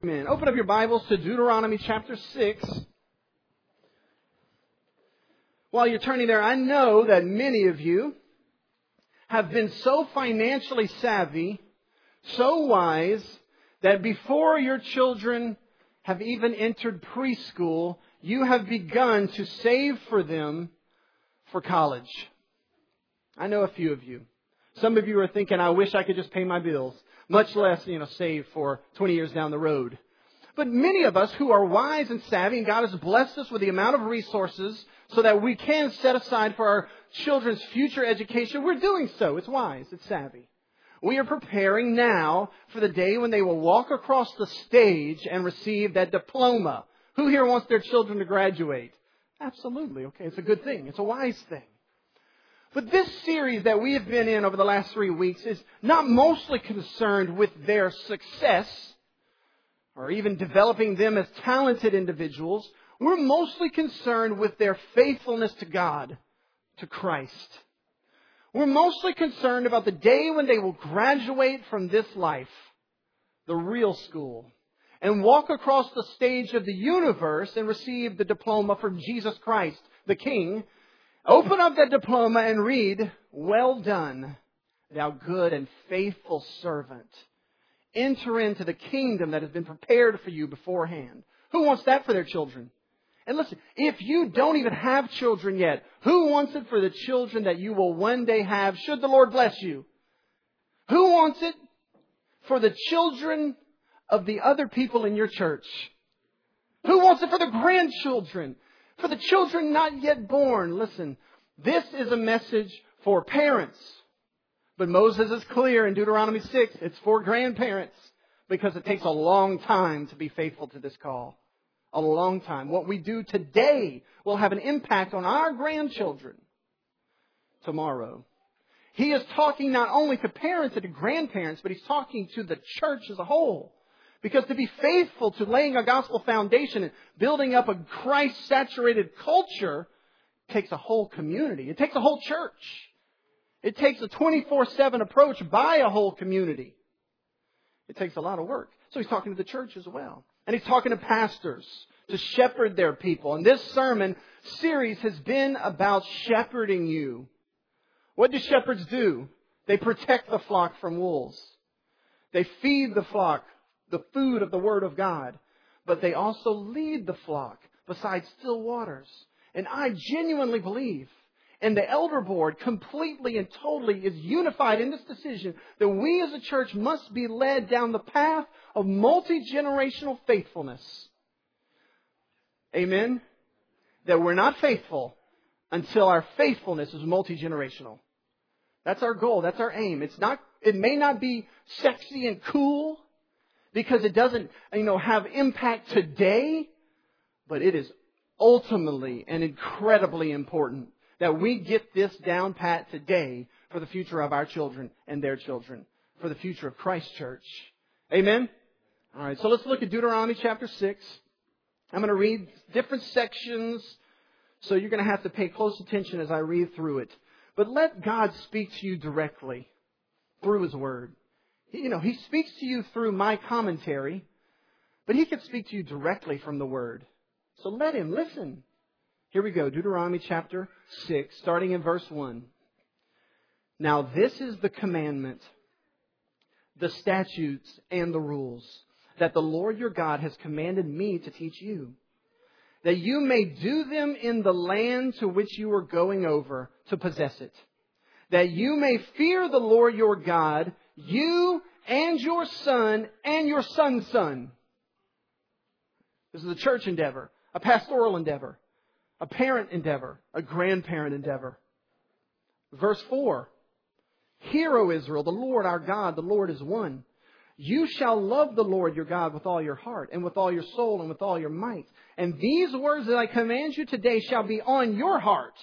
Amen. Open up your Bibles to Deuteronomy chapter 6. While you're turning there, I know that many of you have been so financially savvy, so wise, that before your children have even entered preschool, you have begun to save for them for college. I know a few of you. Some of you are thinking, I wish I could just pay my bills, much less, save for 20 years down the road. But many of us who are wise and savvy, and God has blessed us with the amount of resources so that we can set aside for our children's future education, we're doing so. It's wise. It's savvy. We are preparing now for the day when they will walk across the stage and receive that diploma. Who here wants their children to graduate? Absolutely. Okay, it's a good thing. It's a wise thing. But this series that we have been in over the last 3 weeks is not mostly concerned with their success or even developing them as talented individuals. We're mostly concerned with their faithfulness to God, to Christ. We're mostly concerned about the day when they will graduate from this life, the real school, and walk across the stage of the universe and receive the diploma from Jesus Christ, the King. Open up that diploma and read, "Well done, thou good and faithful servant. Enter into the kingdom that has been prepared for you beforehand." Who wants that for their children? And listen, if you don't even have children yet, who wants it for the children that you will one day have, should the Lord bless you? Who wants it for the children of the other people in your church? Who wants it for the grandchildren? For the children not yet born? Listen, this is a message for parents. But Moses is clear in Deuteronomy 6, it's for grandparents, because it takes a long time to be faithful to this call. A long time. What we do today will have an impact on our grandchildren tomorrow. He is talking not only to parents and to grandparents, but he's talking to the church as a whole. Because to be faithful to laying a gospel foundation and building up a Christ-saturated culture takes a whole community. It takes a whole church. It takes a 24/7 approach by a whole community. It takes a lot of work. So he's talking to the church as well. And he's talking to pastors to shepherd their people. And this sermon series has been about shepherding you. What do shepherds do? They protect the flock from wolves. They feed the flock the food of the Word of God. But they also lead the flock beside still waters. And I genuinely believe, and the elder board completely and totally is unified in this decision, that we as a church must be led down the path of multi-generational faithfulness. Amen? That we're not faithful until our faithfulness is multi-generational. That's our goal. That's our aim. It may not be sexy and cool because it doesn't, have impact today, but it is ultimately and incredibly important that we get this down pat today for the future of our children and their children, for the future of Christ Church. Amen? All right, so let's look at Deuteronomy chapter 6. I'm going to read different sections, so you're going to have to pay close attention as I read through it. But let God speak to you directly through His Word. He speaks to you through my commentary, but He can speak to you directly from the Word. So let Him listen. Here we go, Deuteronomy chapter 6, starting in verse 1. Now this is the commandment, the statutes and the rules that the Lord your God has commanded me to teach you, that you may do them in the land to which you are going over to possess it, that you may fear the Lord your God, you and your son and your son's son. This is a church endeavor, a pastoral endeavor, a parent endeavor, a grandparent endeavor. Verse 4. Hear, O Israel, the Lord our God, the Lord is one. You shall love the Lord your God with all your heart and with all your soul and with all your might. And these words that I command you today shall be on your heart.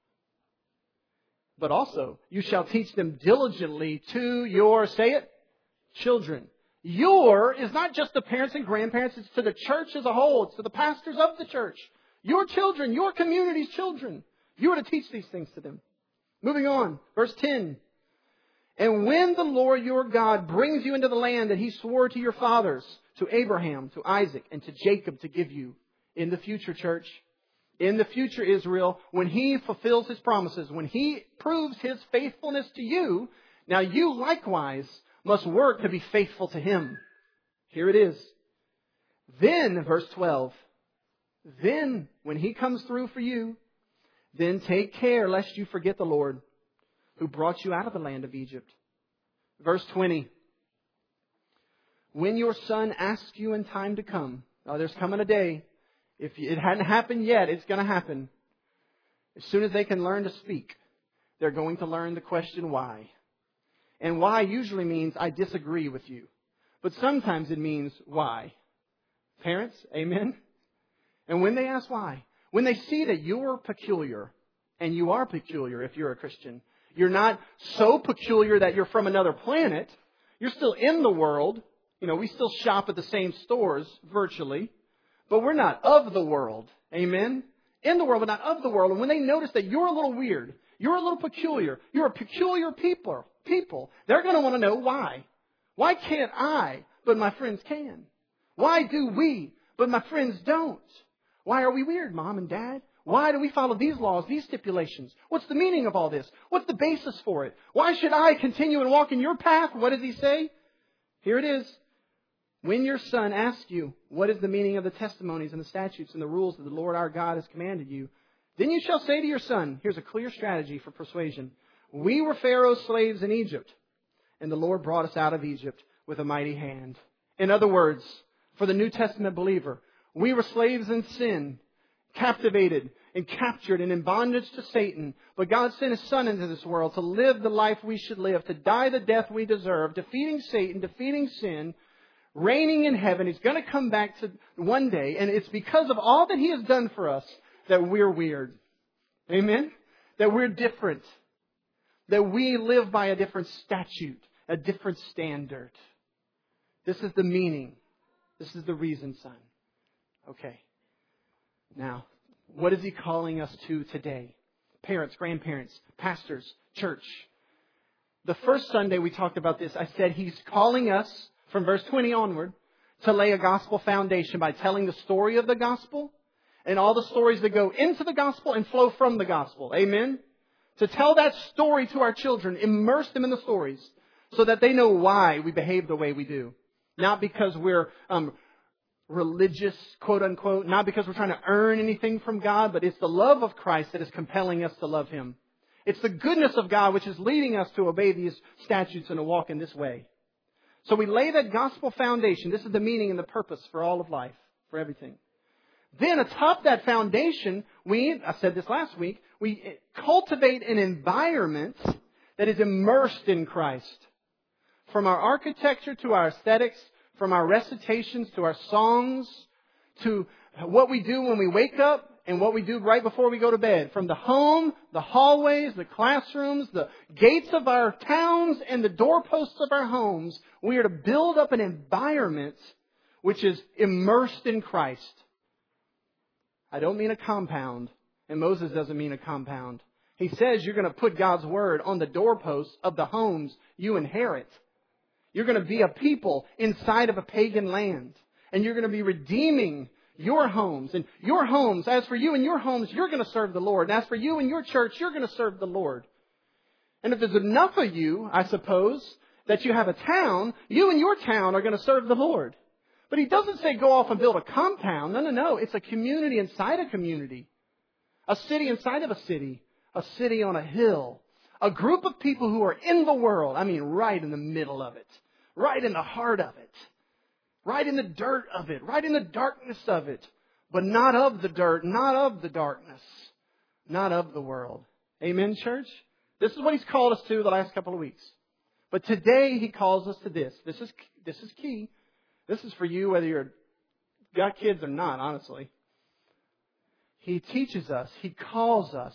But also, you shall teach them diligently to your, say it, children. Your is not just the parents and grandparents. It's to the church as a whole. It's to the pastors of the church. Your children, your community's children. You are to teach these things to them. Moving on, verse 10. And when the Lord your God brings you into the land that He swore to your fathers, to Abraham, to Isaac, and to Jacob to give you in the future, church. In the future, Israel, when He fulfills His promises, when He proves His faithfulness to you, now you likewise must work to be faithful to Him. Here it is. Then, verse 12, then, when He comes through for you, then take care lest you forget the Lord who brought you out of the land of Egypt. Verse 20, when your son asks you in time to come, there's coming a day, if it hadn't happened yet, it's going to happen. As soon as they can learn to speak, they're going to learn the question why. And why usually means I disagree with you. But sometimes it means why. Parents, amen? And when they ask why, when they see that you're peculiar, and you are peculiar if you're a Christian, you're not so peculiar that you're from another planet. You're still in the world. We still shop at the same stores virtually. But we're not of the world. Amen? In the world, but not of the world. And when they notice that you're a little weird, you're a little peculiar, you're a peculiar people, they're going to want to know why. Why can't I, but my friends can? Why do we, but my friends don't? Why are we weird, Mom and Dad? Why do we follow these laws, these stipulations? What's the meaning of all this? What's the basis for it? Why should I continue and walk in your path? What does He say? Here it is. When your son asks you, what is the meaning of the testimonies and the statutes and the rules that the Lord our God has commanded you, then you shall say to your son, here's a clear strategy for persuasion. We were Pharaoh's slaves in Egypt, and the Lord brought us out of Egypt with a mighty hand. In other words, for the New Testament believer, we were slaves in sin, captivated and captured and in bondage to Satan. But God sent His Son into this world to live the life we should live, to die the death we deserve, defeating Satan, defeating sin, reigning in heaven. He's going to come back to one day. And it's because of all that He has done for us that we're weird. Amen? That we're different. That we live by a different statute, a different standard. This is the meaning. This is the reason, son. Okay. Now, what is He calling us to today? Parents, grandparents, pastors, church. The first Sunday we talked about this, I said He's calling us from verse 20 onward to lay a gospel foundation by telling the story of the gospel and all the stories that go into the gospel and flow from the gospel. Amen? To tell that story to our children, immerse them in the stories so that they know why we behave the way we do. Not because we're religious, quote unquote, not because we're trying to earn anything from God, but it's the love of Christ that is compelling us to love Him. It's the goodness of God which is leading us to obey these statutes and to walk in this way. So we lay that gospel foundation. This is the meaning and the purpose for all of life, for everything. Then atop that foundation, I said this last week, we cultivate an environment that is immersed in Christ. From our architecture to our aesthetics, from our recitations to our songs, to what we do when we wake up and what we do right before we go to bed. From the home, the hallways, the classrooms, the gates of our towns, and the doorposts of our homes, we are to build up an environment which is immersed in Christ. I don't mean a compound, and Moses doesn't mean a compound. He says you're going to put God's Word on the doorposts of the homes you inherit. You're going to be a people inside of a pagan land. And you're going to be redeeming your homes. And your homes, as for you and your homes, you're going to serve the Lord. And as for you and your church, you're going to serve the Lord. And if there's enough of you, I suppose, that you have a town, you and your town are going to serve the Lord. But He doesn't say go off and build a compound. No. It's a community inside a community. A city inside of a city. A city on a hill. A group of people who are in the world. I mean, right in the middle of it. Right in the heart of it. Right in the dirt of it. Right in the darkness of it. But not of the dirt. Not of the darkness. Not of the world. Amen, church? This is what He's called us to the last couple of weeks. But today He calls us to this. This is key. This is for you whether you've got kids or not, honestly. He teaches us. He calls us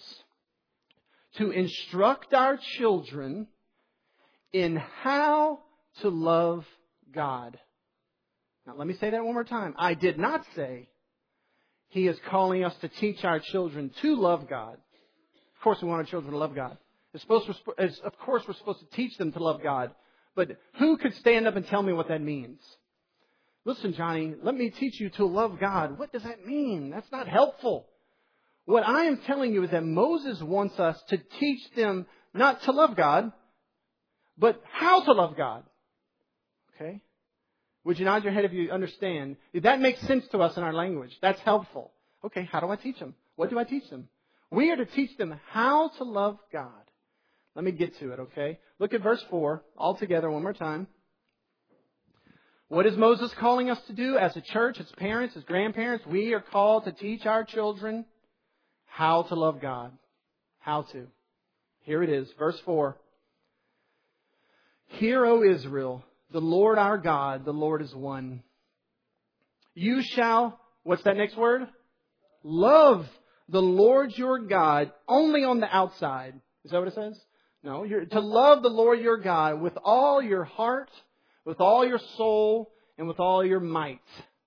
to instruct our children in how to love God. Now, let me say that one more time. I did not say He is calling us to teach our children to love God. Of course, we want our children to love God. Of course, we're supposed to teach them to love God. But who could stand up and tell me what that means? listen, Johnny, let me teach you to love God. What does that mean? That's not helpful. What I am telling you is that Moses wants us to teach them not to love God, but how to love God. Okay? Would you nod your head if you understand? That makes sense to us in our language. That's helpful. Okay, how do I teach them? What do I teach them? We are to teach them how to love God. Let me get to it, okay? Look at verse 4 all together one more time. What is Moses calling us to do as a church, as parents, as grandparents? We are called to teach our children how to love God. How to. Here it is, verse 4. Hear, O Israel, the Lord our God, the Lord is one. You shall, what's that next word? Love the Lord your God only on the outside. Is that what it says? No, you're to love the Lord your God with all your heart, with all your soul, and with all your might.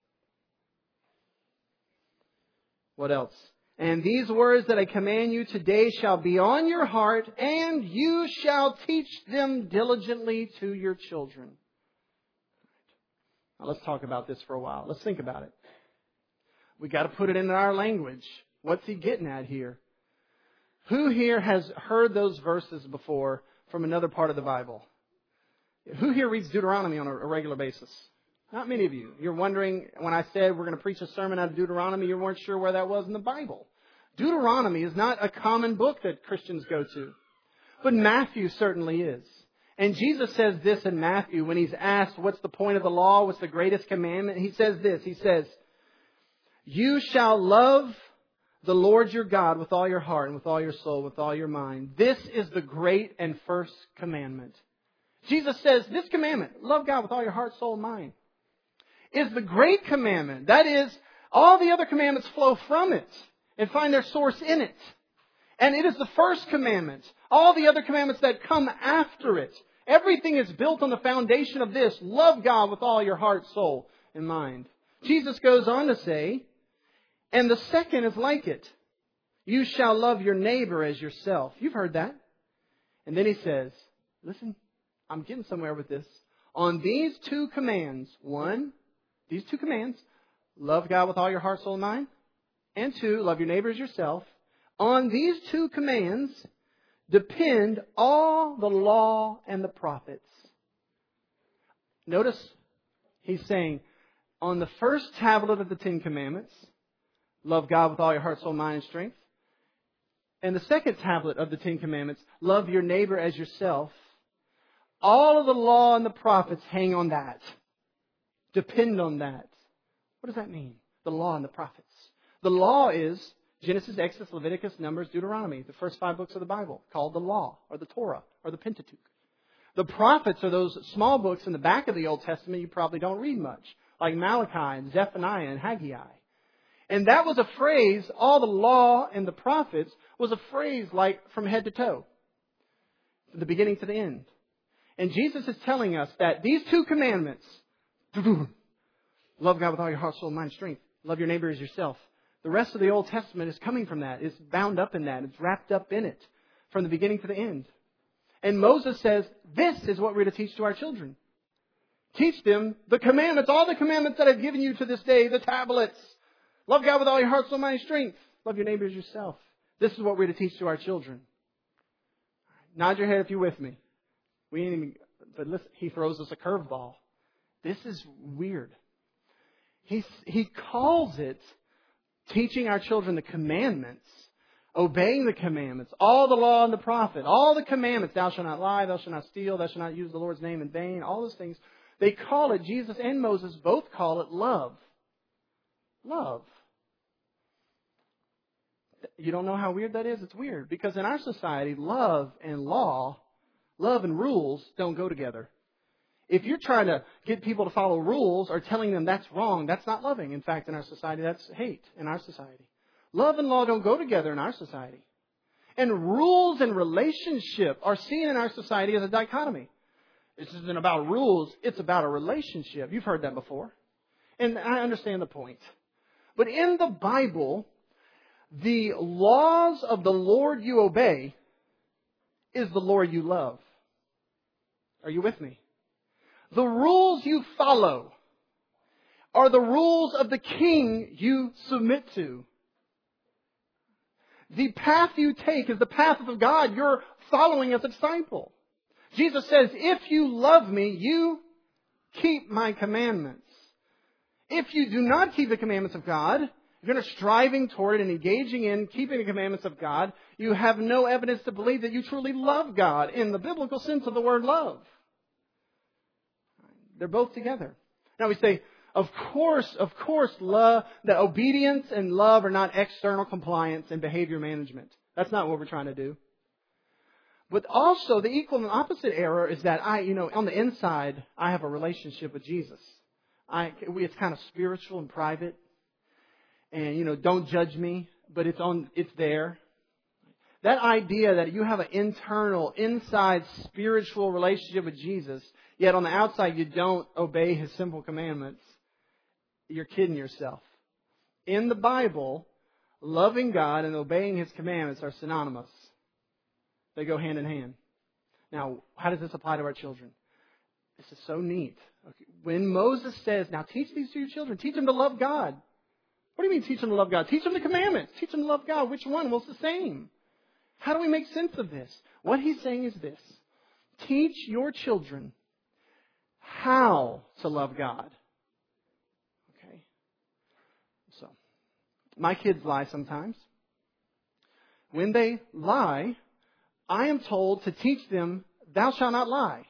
What else? And these words that I command you today shall be on your heart, and you shall teach them diligently to your children. Now let's talk about this for a while. Let's think about it. We got to put it into our language. What's he getting at here? Who here has heard those verses before from another part of the Bible? Who here reads Deuteronomy on a regular basis? Not many of you. You're wondering, when I said we're going to preach a sermon out of Deuteronomy, you weren't sure where that was in the Bible. Deuteronomy is not a common book that Christians go to. But Matthew certainly is. And Jesus says this in Matthew when he's asked, what's the point of the law? What's the greatest commandment? He says this. He says, you shall love the Lord your God with all your heart and with all your soul, with all your mind. This is the great and first commandment. Jesus says this commandment, love God with all your heart, soul, and mind, is the great commandment. That is, all the other commandments flow from it and find their source in it. And it is the first commandment. All the other commandments that come after it, everything is built on the foundation of this. Love God with all your heart, soul, and mind. Jesus goes on to say, and the second is like it. You shall love your neighbor as yourself. You've heard that. And then he says, listen, I'm getting somewhere with this. On these two commands, these two commands, love God with all your heart, soul, and mind. And two, love your neighbor as yourself. On these two commands depend all the law and the prophets. Notice he's saying, on the first tablet of the Ten Commandments, love God with all your heart, soul, mind, and strength. And the second tablet of the Ten Commandments, love your neighbor as yourself. All of the law and the prophets hang on that. Depend on that. What does that mean? The law and the prophets. The law is Genesis, Exodus, Leviticus, Numbers, Deuteronomy, the first 5 books of the Bible, called the law, or the Torah, or the Pentateuch. The prophets are those small books in the back of the Old Testament you probably don't read much, like Malachi and Zephaniah and Haggai. And that was a phrase, all the law and the prophets was a phrase like from head to toe, from the beginning to the end. And Jesus is telling us that these two commandments, love God with all your heart, soul, mind, strength, love your neighbor as yourself. The rest of the Old Testament is coming from that. It's bound up in that. It's wrapped up in it from the beginning to the end. And Moses says, this is what we're to teach to our children. Teach them the commandments, all the commandments that I've given you to this day, the tablets. Love God with all your heart, soul, mind, and strength. Love your neighbor as yourself. This is what we're to teach to our children. Nod your head if you're with me. We ain't even, but listen, he throws us a curveball. This is weird. He calls it teaching our children the commandments, obeying the commandments, all the law and the prophet, all the commandments. Thou shalt not lie, thou shalt not steal, thou shalt not use the Lord's name in vain. All those things. They call it, Jesus and Moses both call it love. Love. You don't know how weird that is? It's weird. Because in our society, love and law, love and rules don't go together. If you're trying to get people to follow rules or telling them that's wrong, that's not loving. In fact, in our society, that's hate in our society. Love and law don't go together in our society. And rules and relationship are seen in our society as a dichotomy. This isn't about rules, it's about a relationship. You've heard that before. And I understand the point. But in the Bible, the laws of the Lord you obey is the Lord you love. Are you with me? The rules you follow are the rules of the king you submit to. The path you take is the path of God you're following as a disciple. Jesus says, if you love me, you keep my commandments. If you do not keep the commandments of God, if you're not striving toward it and engaging in keeping the commandments of God, you have no evidence to believe that you truly love God in the biblical sense of the word love. They're both together. Now we say, of course, love, that obedience and love are not external compliance and behavior management. That's not what we're trying to do. But also, the equal and opposite error is that on the inside, I have a relationship with Jesus. It's kind of spiritual and private. And, don't judge me, but it's there. That idea that you have an inside spiritual relationship with Jesus, yet on the outside you don't obey His simple commandments, you're kidding yourself. In the Bible, loving God and obeying His commandments are synonymous. They go hand in hand. Now, how does this apply to our children? This is so neat. Okay. When Moses says, now teach these to your children, teach them to love God. What do you mean teach them to love God? Teach them the commandments. Teach them to love God. Which one? Well, it's the same. How do we make sense of this? What he's saying is this. Teach your children how to love God. Okay? So, my kids lie sometimes. When they lie, I am told to teach them, thou shalt not lie.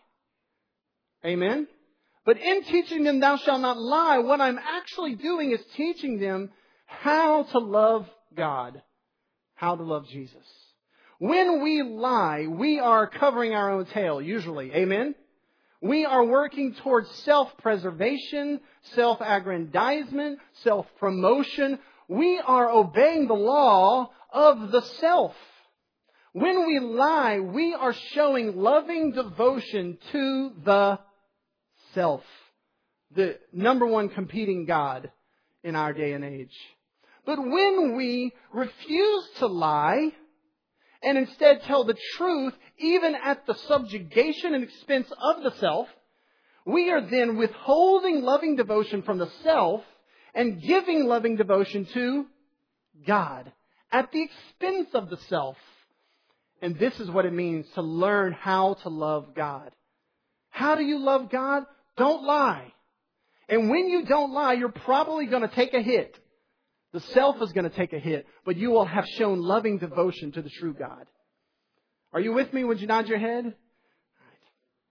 Amen? But in teaching them, thou shalt not lie, what I'm actually doing is teaching them how to love God. How to love Jesus. When we lie, we are covering our own tail, usually. Amen? We are working towards self-preservation, self-aggrandizement, self-promotion. We are obeying the law of the self. When we lie, we are showing loving devotion to the self, the number one competing God in our day and age. But when we refuse to lie and instead tell the truth, even at the subjugation and expense of the self, we are then withholding loving devotion from the self and giving loving devotion to God at the expense of the self. And this is what it means to learn how to love God. How do you love God? Don't lie. And when you don't lie, you're probably going to take a hit. The self is going to take a hit, but you will have shown loving devotion to the true God. Are you with me? Would you nod your head? All right.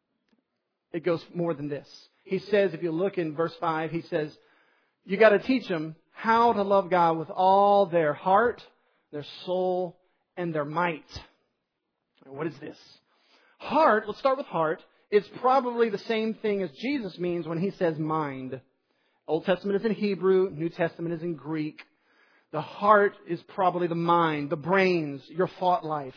It goes more than this. He says, if you look in verse 5, he says, you got to teach them how to love God with all their heart, their soul, and their might. What is this? Heart, let's start with heart. It's probably the same thing as Jesus means when He says mind. Old Testament is in Hebrew, New Testament is in Greek. The heart is probably the mind, the brains, your thought life.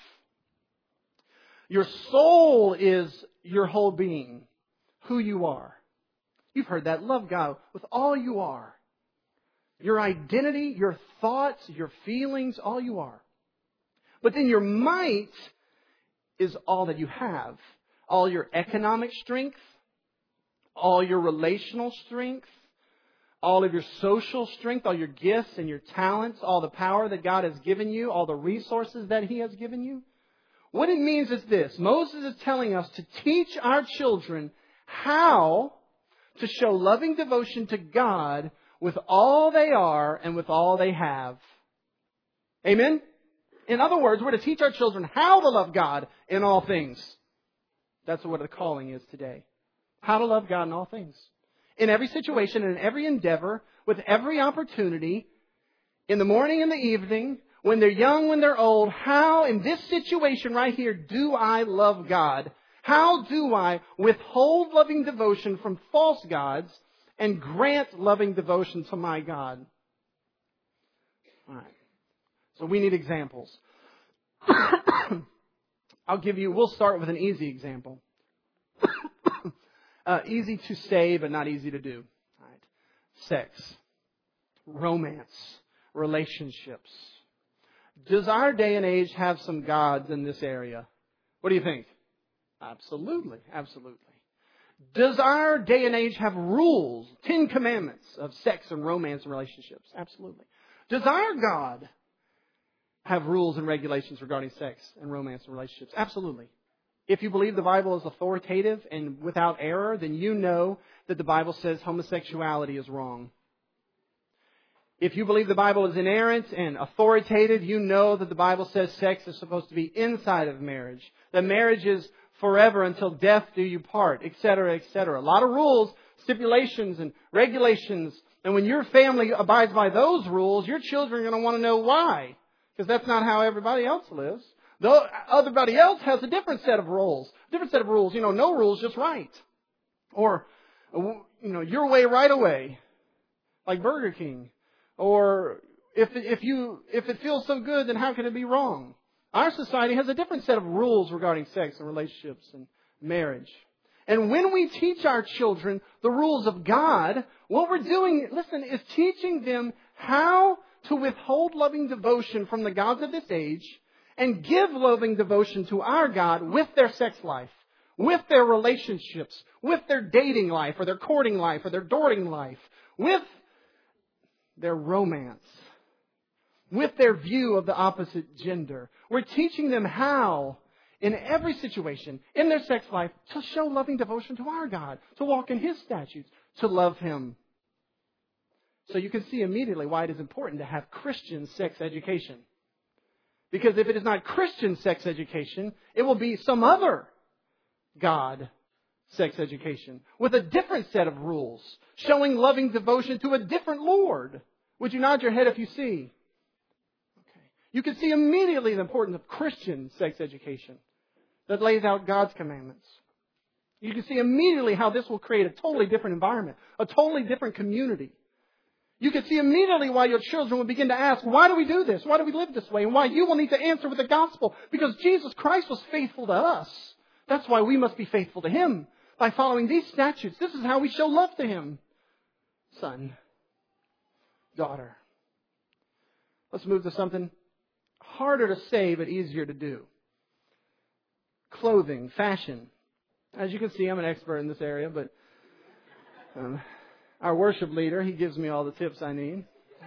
Your soul is your whole being, who you are. You've heard that. Love God with all you are. Your identity, your thoughts, your feelings, all you are. But then your might is all that you have. All your economic strength, all your relational strength, all of your social strength, all your gifts and your talents, all the power that God has given you, all the resources that He has given you. What it means is this. Moses is telling us to teach our children how to show loving devotion to God with all they are and with all they have. Amen? In other words, we're to teach our children how to love God in all things. That's what the calling is today. How to love God in all things. In every situation, in every endeavor, with every opportunity, in the morning and the evening, when they're young, when they're old, how in this situation right here do I love God? How do I withhold loving devotion from false gods and grant loving devotion to my God? All right. So we need examples. We'll start with an easy example. Easy to say, but not easy to do. All right. Sex, romance, relationships. Does our day and age have some gods in this area? What do you think? Absolutely, absolutely. Does our day and age have rules, 10 commandments of sex and romance and relationships? Absolutely. Does our God have rules and regulations regarding sex and romance and relationships? Absolutely. If you believe the Bible is authoritative and without error, then you know that the Bible says homosexuality is wrong. If you believe the Bible is inerrant and authoritative, you know that the Bible says sex is supposed to be inside of marriage. That marriage is forever until death do you part, etc., etc. A lot of rules, stipulations, and regulations. And when your family abides by those rules, your children are going to want to know why. Because that's not how everybody else lives. Though everybody else has a different set of rules. Different set of rules. No rules, just right. Or, your way, right away. Like Burger King. Or if it feels so good, then how can it be wrong? Our society has a different set of rules regarding sex and relationships and marriage. And when we teach our children the rules of God, what we're doing, listen, is teaching them how to withhold loving devotion from the gods of this age and give loving devotion to our God with their sex life, with their relationships, with their dating life or their courting life or their doting life, with their romance, with their view of the opposite gender. We're teaching them how, in every situation, in their sex life, to show loving devotion to our God, to walk in His statutes, to love Him. So you can see immediately why it is important to have Christian sex education. Because if it is not Christian sex education, it will be some other God sex education with a different set of rules, showing loving devotion to a different Lord. Would you nod your head if you see? Okay. You can see immediately the importance of Christian sex education that lays out God's commandments. You can see immediately how this will create a totally different environment, a totally different community. You can see immediately why your children will begin to ask, why do we do this? Why do we live this way? And why you will need to answer with the gospel. Because Jesus Christ was faithful to us. That's why we must be faithful to Him. By following these statutes, this is how we show love to Him. Son, daughter. Let's move to something harder to say but easier to do. Clothing, fashion. As you can see, I'm an expert in this area, but our worship leader, he gives me all the tips I need.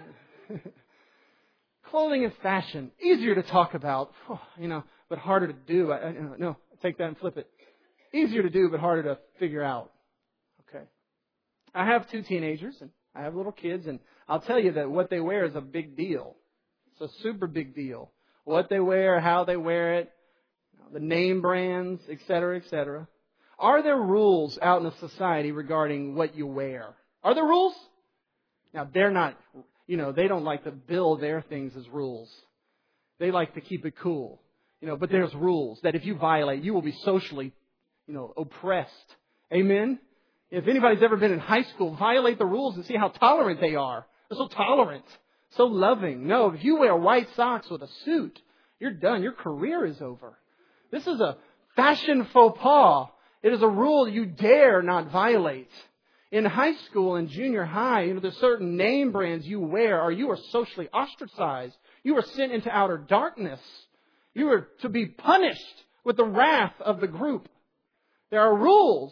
Clothing and fashion, easier to talk about, but harder to do. No, take that and flip it. Easier to do, but harder to figure out. Okay. I have 2 teenagers, and I have little kids, and I'll tell you that what they wear is a big deal. It's a super big deal. What they wear, how they wear it, the name brands, etc., etc. Are there rules out in the society regarding what you wear? Are there rules? Now, they're not, they don't like to bill their things as rules. They like to keep it cool. But there's rules that if you violate, you will be socially, oppressed. Amen? If anybody's ever been in high school, violate the rules and see how tolerant they are. They're so tolerant, so loving. No, if you wear white socks with a suit, you're done. Your career is over. This is a fashion faux pas. It is a rule you dare not violate. In high school and junior high, there's certain name brands you wear or you are socially ostracized. You are sent into outer darkness. You are to be punished with the wrath of the group. There are rules.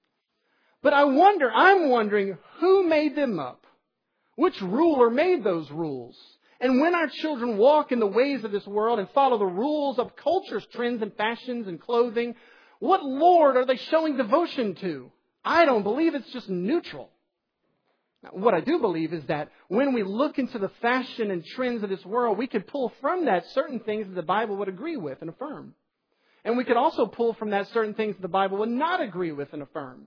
But I'm wondering who made them up? Which ruler made those rules? And when our children walk in the ways of this world and follow the rules of culture's trends and fashions and clothing, what Lord are they showing devotion to? I don't believe it's just neutral. Now, what I do believe is that when we look into the fashion and trends of this world, we could pull from that certain things that the Bible would agree with and affirm. And we could also pull from that certain things that the Bible would not agree with and affirm.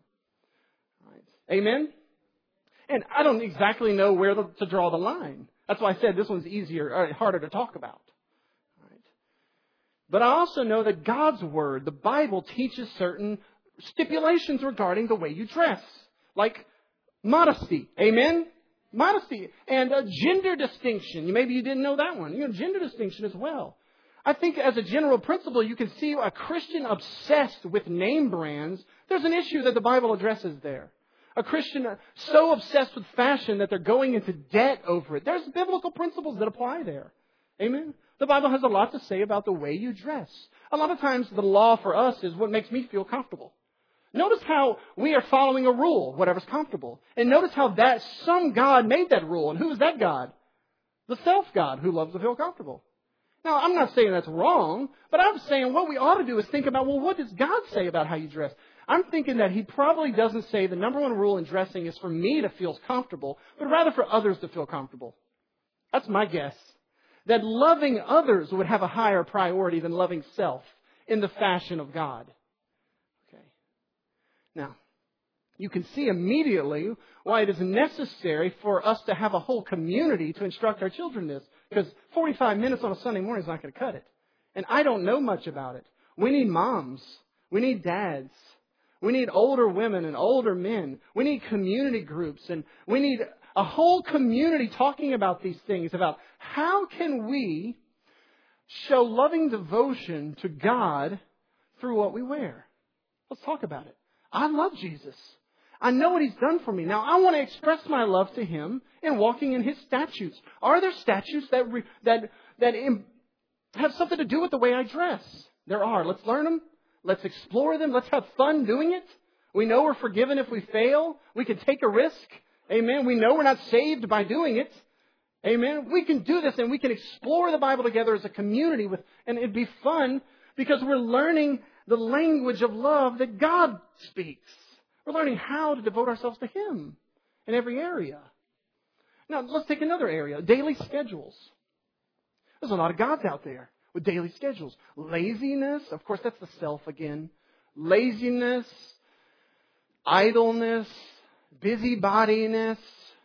Right. Amen? And I don't exactly know where to draw the line. That's why I said this one's harder to talk about. Right. But I also know that God's Word, the Bible, teaches certain stipulations regarding the way you dress. Like modesty. Amen? Modesty. And a gender distinction. Maybe you didn't know that one. Gender distinction as well. I think as a general principle, you can see a Christian obsessed with name brands. There's an issue that the Bible addresses there. A Christian so obsessed with fashion that they're going into debt over it. There's biblical principles that apply there. Amen? The Bible has a lot to say about the way you dress. A lot of times the law for us is what makes me feel comfortable. Notice how we are following a rule, whatever's comfortable. And notice how that some God made that rule. And who is that God? The self-God who loves to feel comfortable. Now, I'm not saying that's wrong, but I'm saying what we ought to do is think about, well, what does God say about how you dress? I'm thinking that He probably doesn't say the number one rule in dressing is for me to feel comfortable, but rather for others to feel comfortable. That's my guess. That loving others would have a higher priority than loving self in the fashion of God. Okay. Now, you can see immediately why it is necessary for us to have a whole community to instruct our children this. Because 45 minutes on a Sunday morning is not going to cut it. And I don't know much about it. We need moms. We need dads. We need older women and older men. We need community groups. And we need a whole community talking about these things, about how can we show loving devotion to God through what we wear. Let's talk about it. I love Jesus. I know what He's done for me. Now, I want to express my love to Him in walking in His statutes. Are there statutes that have something to do with the way I dress? There are. Let's learn them. Let's explore them. Let's have fun doing it. We know we're forgiven if we fail. We can take a risk. Amen. We know we're not saved by doing it. Amen. We can do this and we can explore the Bible together as a community and it'd be fun because we're learning the language of love that God speaks. We're learning how to devote ourselves to Him in every area. Now, let's take another area, daily schedules. There's a lot of gods out there with daily schedules. Laziness, of course, that's the self again. Laziness, idleness, busybodiness,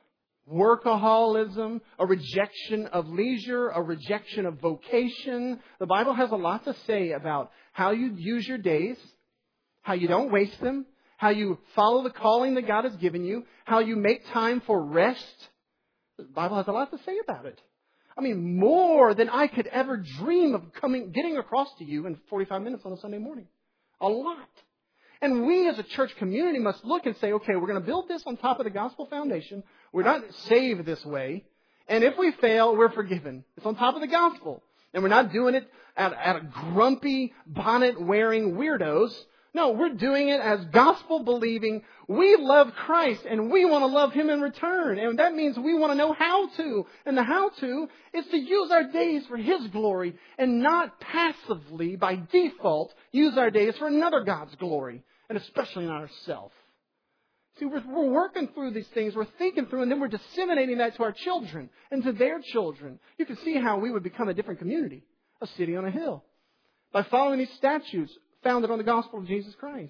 workaholism, a rejection of leisure, a rejection of vocation. The Bible has a lot to say about how you use your days, how you don't waste them, how you follow the calling that God has given you, how you make time for rest. The Bible has a lot to say about it. I mean, more than I could ever dream of getting across to you in 45 minutes on a Sunday morning. A lot. And we as a church community must look and say, okay, we're going to build this on top of the gospel foundation. We're not saved this way. And if we fail, we're forgiven. It's on top of the gospel. And we're not doing it at a grumpy, bonnet-wearing weirdos. No, we're doing it as gospel-believing. We love Christ and we want to love Him in return. And that means we want to know how to. And the how-to is to use our days for His glory and not passively, by default, use our days for another God's glory. And especially not ourselves. See, we're working through these things. We're thinking through, and then we're disseminating that to our children and to their children. You can see how we would become a different community, a city on a hill, by following these statutes founded on the gospel of Jesus Christ.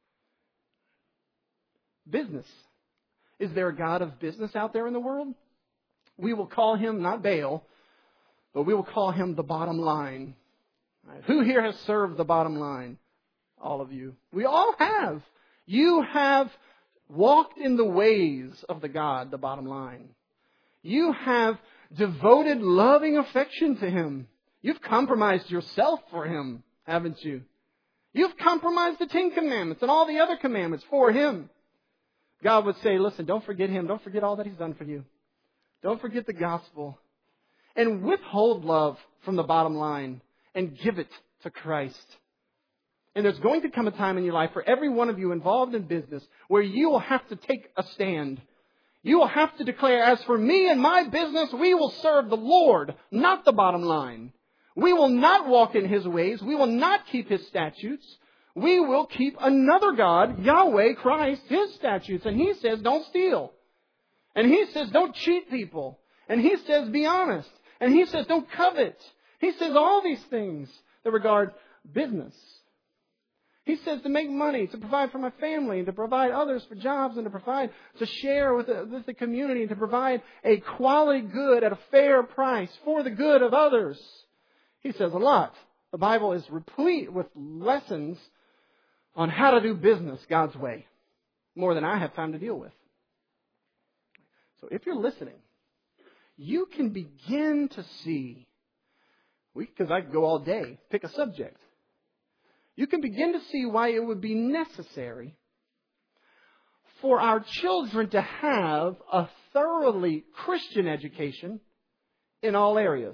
Business. Is there a God of business out there in the world? We will call Him not Baal, but we will call Him the bottom line. Right. Who here has served the bottom line? All of you. We all have. You have walked in the ways of the God, the bottom line. You have devoted loving affection to Him. You've compromised yourself for Him, haven't you? You've compromised the 10 Commandments and all the other commandments for Him. God would say, listen, don't forget Him. Don't forget all that He's done for you. Don't forget the gospel. And withhold love from the bottom line and give it to Christ. And there's going to come a time in your life for every one of you involved in business where you will have to take a stand. You will have to declare, as for me and my business, we will serve the Lord, not the bottom line. We will not walk in His ways. We will not keep His statutes. We will keep another God, Yahweh, Christ, His statutes. And He says, don't steal. And He says, don't cheat people. And He says, be honest. And He says, don't covet. He says all these things that regard business. He says to make money, to provide for my family, and to provide others for jobs, and to share with the community, and to provide a quality good at a fair price for the good of others. He says a lot. The Bible is replete with lessons on how to do business God's way, more than I have time to deal with. So if you're listening, you can begin to see, because I could go all day, pick a subject. You can begin to see why it would be necessary for our children to have a thoroughly Christian education in all areas.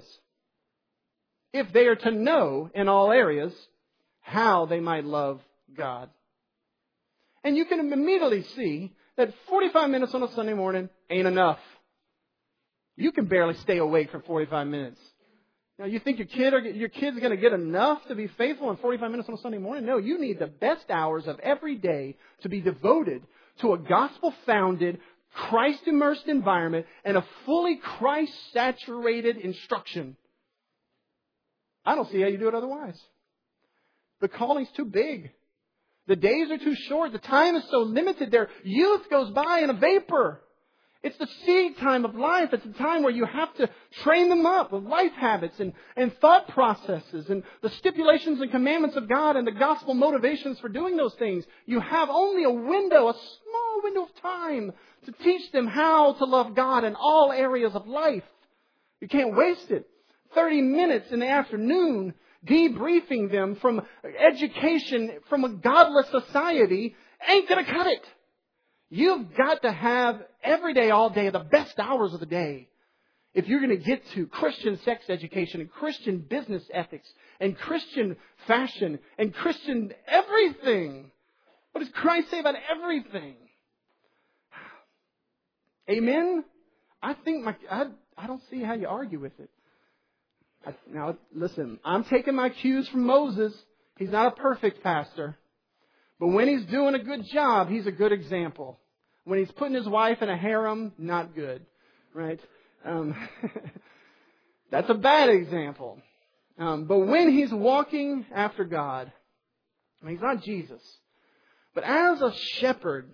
If they are to know in all areas how they might love God. And you can immediately see that 45 minutes on a Sunday morning ain't enough. You can barely stay awake for 45 minutes. Now, you think your kid's going to get enough to be faithful in 45 minutes on a Sunday morning? No, you need the best hours of every day to be devoted to a gospel-founded, Christ-immersed environment and a fully Christ-saturated instruction. I don't see how you do it otherwise. The calling's too big. The days are too short. The time is so limited. Their youth goes by in a vapor. It's the seed time of life. It's a time where you have to train them up with life habits and thought processes and the stipulations and commandments of God and the gospel motivations for doing those things. You have only a window, a small window of time to teach them how to love God in all areas of life. You can't waste it. 30 minutes in the afternoon debriefing them from education from a godless society ain't going to cut it. You've got to have every day, all day, the best hours of the day. If you're going to get to Christian sex education and Christian business ethics and Christian fashion and Christian everything. What does Christ say about everything? Amen? I don't see how you argue with it. Now, listen, I'm taking my cues from Moses. He's not a perfect pastor. But when he's doing a good job, he's a good example. When he's putting his wife in a harem, not good. Right? That's a bad example. But when he's walking after God, he's not Jesus. But as a shepherd,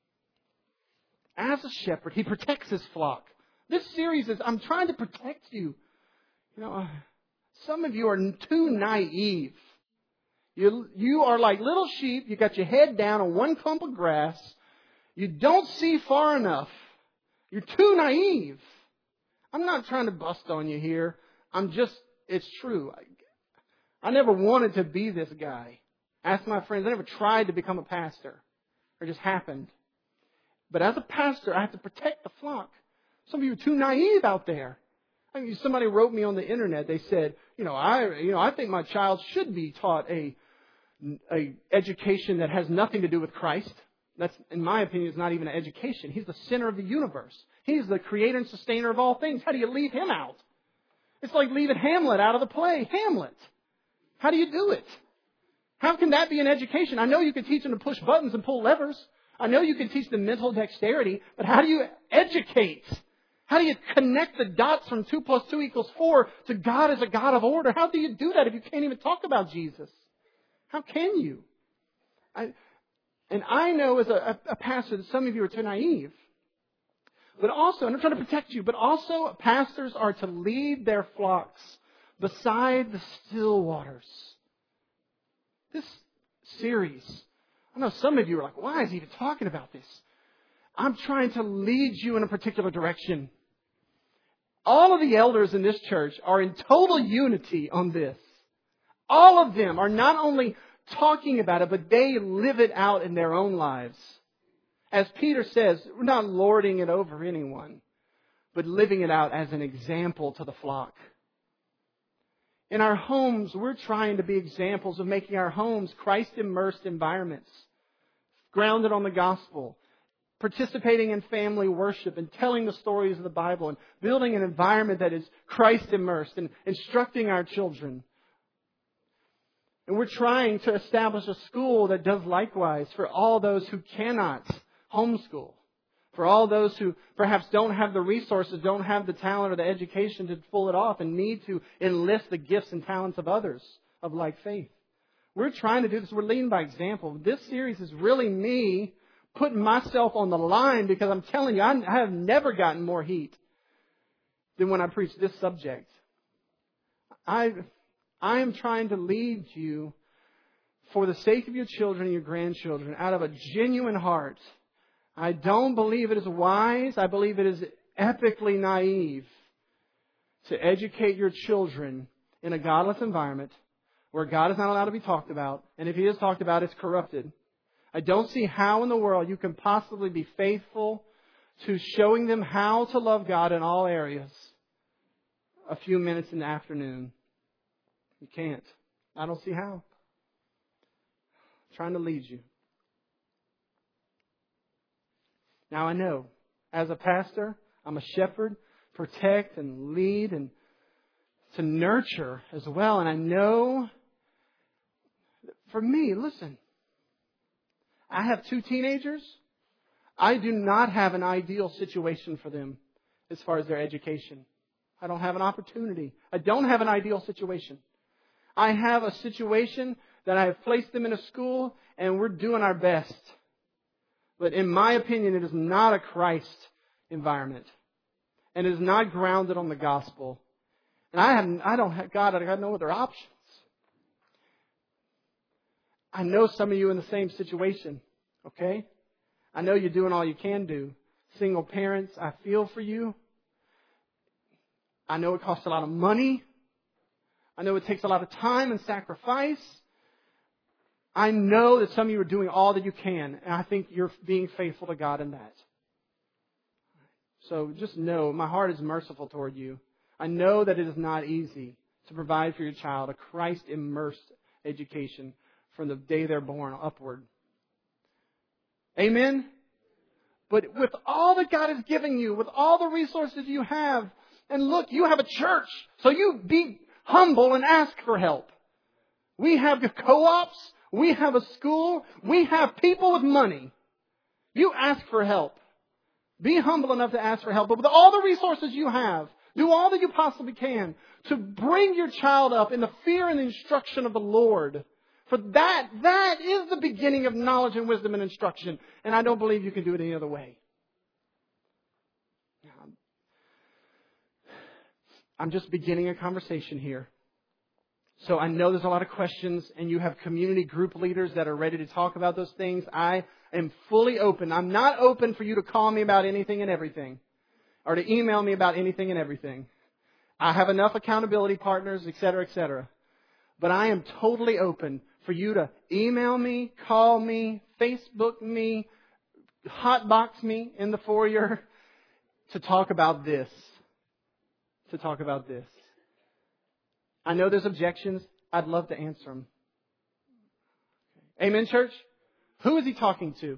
he protects his flock. This series is, I'm trying to protect you. Some of you are too naive. You are like little sheep. You got your head down on one clump of grass. You don't see far enough. You're too naive. I'm not trying to bust on you here. It's true. I never wanted to be this guy. Ask my friends. I never tried to become a pastor. It just happened. But as a pastor, I have to protect the flock. Some of you are too naive out there. Somebody wrote me on the internet. They said, I think my child should be taught a education that has nothing to do with Christ. That's, in my opinion, is not even an education. He's the center of the universe. He's the creator and sustainer of all things. How do you leave him out? It's like leaving Hamlet out of the play. Hamlet. How do you do it? How can that be an education? I know you can teach them to push buttons and pull levers. I know you can teach them mental dexterity. But how do you educate? How do you connect the dots from 2 + 2 = 4 to God as a God of order? How do you do that if you can't even talk about Jesus? How can you? I know as a pastor that some of you are too naive. But also, and I'm trying to protect you, but also pastors are to lead their flocks beside the still waters. This series, I know some of you are like, why is he even talking about this? I'm trying to lead you in a particular direction. All of the elders in this church are in total unity on this. All of them are not only talking about it, but they live it out in their own lives. As Peter says, we're not lording it over anyone, but living it out as an example to the flock. In our homes, we're trying to be examples of making our homes Christ-immersed environments, grounded on the gospel, participating in family worship and telling the stories of the Bible and building an environment that is Christ-immersed and instructing our children. And we're trying to establish a school that does likewise for all those who cannot homeschool. For all those who perhaps don't have the resources, don't have the talent or the education to pull it off and need to enlist the gifts and talents of others of like faith. We're trying to do this. We're leading by example. This series is really me putting myself on the line because I'm telling you, I have never gotten more heat than when I preach this subject. I am trying to lead you for the sake of your children and your grandchildren out of a genuine heart. I don't believe it is wise. I believe it is epically naive to educate your children in a godless environment where God is not allowed to be talked about. And if He is talked about, it's corrupted. I don't see how in the world you can possibly be faithful to showing them how to love God in all areas a few minutes in the afternoon. You can't. I don't see how. I'm trying to lead you. Now I know, as a pastor, I'm a shepherd, protect and lead and to nurture as well. And I know, for me, listen, I have 2 teenagers. I do not have an ideal situation for them as far as their education. I don't have an opportunity. I don't have an ideal situation. I have a situation that I have placed them in a school and we're doing our best. But in my opinion, it is not a Christ environment. And it is not grounded on the gospel. And I got no other options. I know some of you in the same situation. Okay? I know you're doing all you can do. Single parents, I feel for you. I know it costs a lot of money. I know it takes a lot of time and sacrifice. I know that some of you are doing all that you can, and I think you're being faithful to God in that. So just know, my heart is merciful toward you. I know that it is not easy to provide for your child a Christ-immersed education from the day they're born upward. Amen? But with all that God is giving you, with all the resources you have, and look, you have a church, so you be humble and ask for help. We have co-ops. We have a school. We have people with money. You ask for help. Be humble enough to ask for help. But with all the resources you have, do all that you possibly can to bring your child up in the fear and the instruction of the Lord. For that is the beginning of knowledge and wisdom and instruction. And I don't believe you can do it any other way. I'm just beginning a conversation here. So I know there's a lot of questions and you have community group leaders that are ready to talk about those things. I am fully open. I'm not open for you to call me about anything and everything or to email me about anything and everything. I have enough accountability partners, etc., etc. But I am totally open for you to email me, call me, Facebook me, hotbox me in the foyer to talk about this. I know there's objections. I'd love to answer them. Amen, church? Who is he talking to?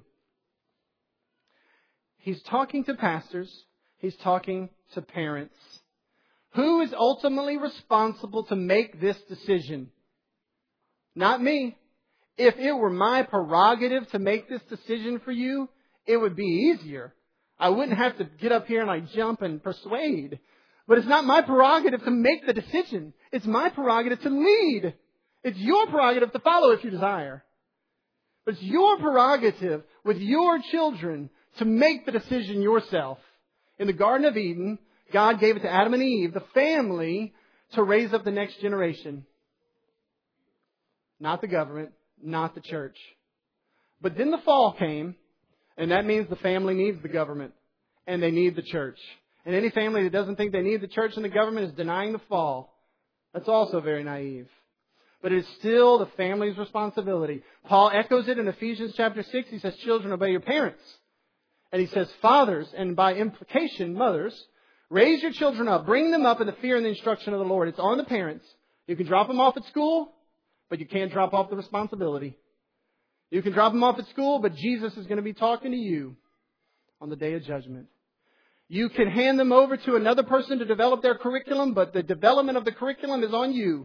He's talking to pastors. He's talking to parents. Who is ultimately responsible to make this decision? Not me. If it were my prerogative to make this decision for you, it would be easier. I wouldn't have to get up here and jump and persuade. But it's not my prerogative to make the decision. It's my prerogative to lead. It's your prerogative to follow if you desire. But it's your prerogative with your children to make the decision yourself. In the Garden of Eden, God gave it to Adam and Eve, the family, to raise up the next generation. Not the government, not the church. But then the fall came, and that means the family needs the government, and they need the church. And any family that doesn't think they need the church and the government is denying the fall. That's also very naive. But it is still the family's responsibility. Paul echoes it in Ephesians chapter 6. He says, children, obey your parents. And he says, fathers, and by implication, mothers, raise your children up. Bring them up in the fear and the instruction of the Lord. It's on the parents. You can drop them off at school, but you can't drop off the responsibility. You can drop them off at school, but Jesus is going to be talking to you on the day of judgment. You can hand them over to another person to develop their curriculum, but the development of the curriculum is on you.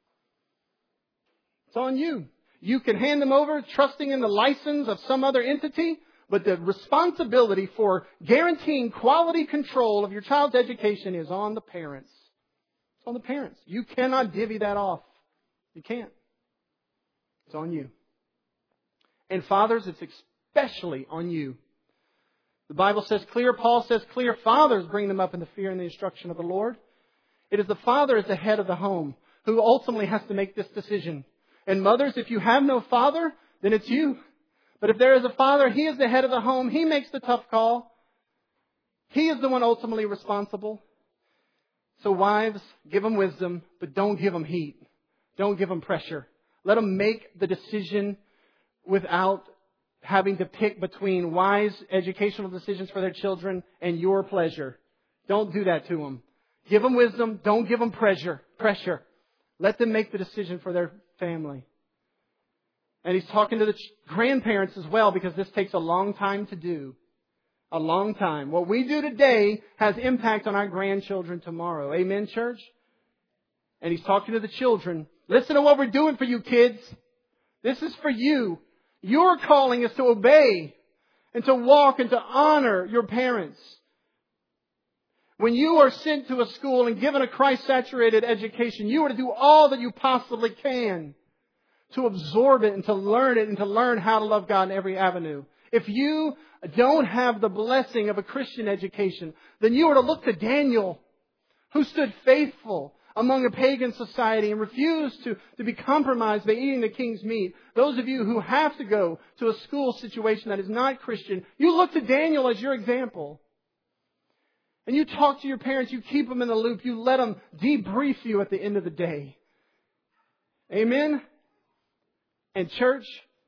It's on you. You can hand them over trusting in the license of some other entity, but the responsibility for guaranteeing quality control of your child's education is on the parents. It's on the parents. You cannot divvy that off. You can't. It's on you. And fathers, it's especially on you. The Bible says clear, Paul says clear, fathers bring them up in the fear and the instruction of the Lord. It is the father as the head of the home who ultimately has to make this decision. And mothers, if you have no father, then it's you. But if there is a father, he is the head of the home. He makes the tough call. He is the one ultimately responsible. So wives, give them wisdom, but don't give them heat. Don't give them pressure. Let them make the decision without having to pick between wise educational decisions for their children and your pleasure. Don't do that to them. Give them wisdom. Don't give them pressure. Let them make the decision for their family. And he's talking to the grandparents as well, because this takes a long time to do. A long time. What we do today has impact on our grandchildren tomorrow. Amen, church? And He's talking to the children. Listen to what we're doing for you, kids. This is for you. Your calling is to obey and to walk and to honor your parents. When you are sent to a school and given a Christ-saturated education, you are to do all that you possibly can to absorb it and to learn it and to learn how to love God in every avenue. If you don't have the blessing of a Christian education, then you are to look to Daniel, who stood faithful among a pagan society and refused to be compromised by eating the king's meat. Those of you who have to go to a school situation that is not Christian, you look to Daniel as your example. And you talk to your parents, you keep them in the loop, you let them debrief you at the end of the day. Amen? And church,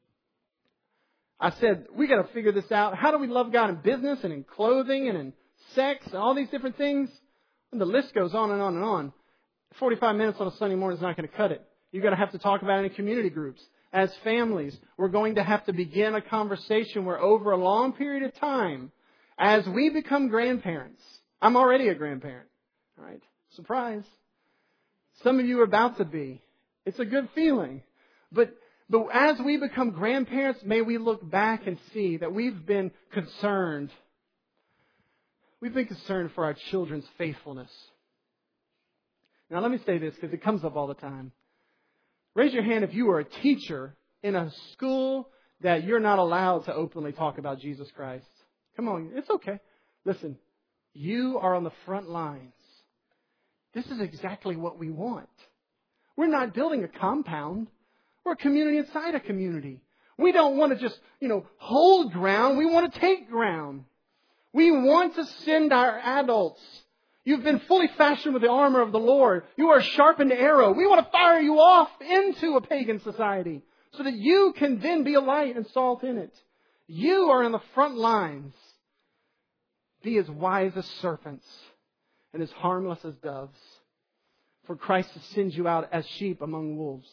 I said, we got to figure this out. How do we love God in business and in clothing and in sex and all these different things? And the list goes on and on and on. 45 minutes on a Sunday morning is not going to cut it. You're going to have to talk about it in community groups. As families, we're going to have to begin a conversation where over a long period of time, as we become grandparents, I'm already a grandparent. All right. Surprise. Some of you are about to be. It's a good feeling. But as we become grandparents, may we look back and see that we've been concerned. We've been concerned for our children's faithfulness. Now let me say this because it comes up all the time. Raise your hand if you are a teacher in a school that you're not allowed to openly talk about Jesus Christ. Come on, it's okay. Listen, you are on the front lines. This is exactly what we want. We're not building a compound. We're a community inside a community. We don't want to just, hold ground. We want to take ground. We want to send our adults. You've been fully fashioned with the armor of the Lord. You are a sharpened arrow. We want to fire you off into a pagan society so that you can then be a light and salt in it. You are in the front lines. Be as wise as serpents and as harmless as doves. For Christ to send you out as sheep among wolves.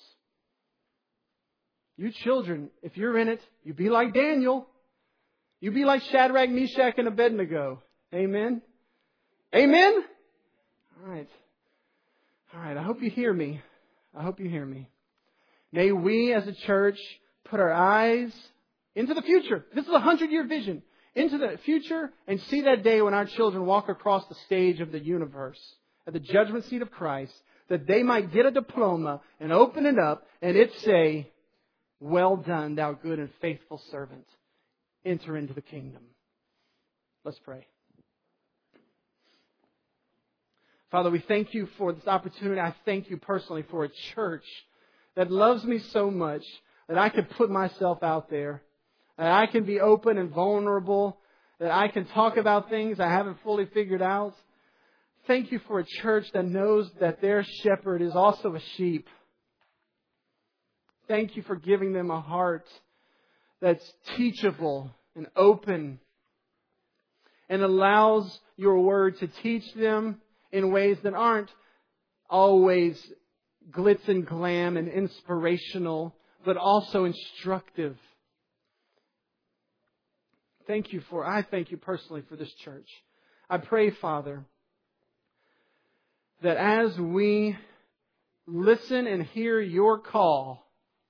You children, if you're in it, you be like Daniel. You be like Shadrach, Meshach, and Abednego. Amen? Amen? All right. I hope you hear me. May we as a church put our eyes into the future. This is a 100-year vision. Into the future and see that day when our children walk across the stage of the universe at the judgment seat of Christ, that they might get a diploma and open it up and it say, "Well done, thou good and faithful servant. Enter into the kingdom." Let's pray. Father, we thank you for this opportunity. I thank you personally for a church that loves me so much that I can put myself out there, that I can be open and vulnerable, that I can talk about things I haven't fully figured out. Thank you for a church that knows that their shepherd is also a sheep. Thank you for giving them a heart that's teachable and open and allows your word to teach them in ways that aren't always glitz and glam and inspirational, but also instructive. I thank you personally for this church. I pray, Father, that as we listen and hear your call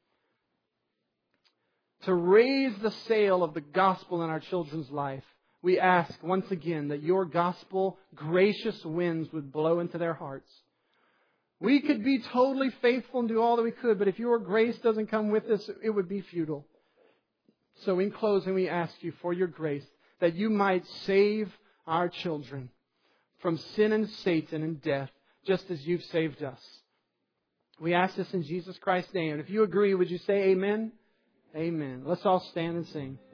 to raise the sail of the gospel in our children's life, we ask once again that your gospel gracious winds would blow into their hearts. We could be totally faithful and do all that we could, but if your grace doesn't come with us, it would be futile. So in closing, we ask you for your grace that you might save our children from sin and Satan and death, just as you've saved us. We ask this in Jesus Christ's name. And if you agree, would you say amen? Amen. Let's all stand and sing.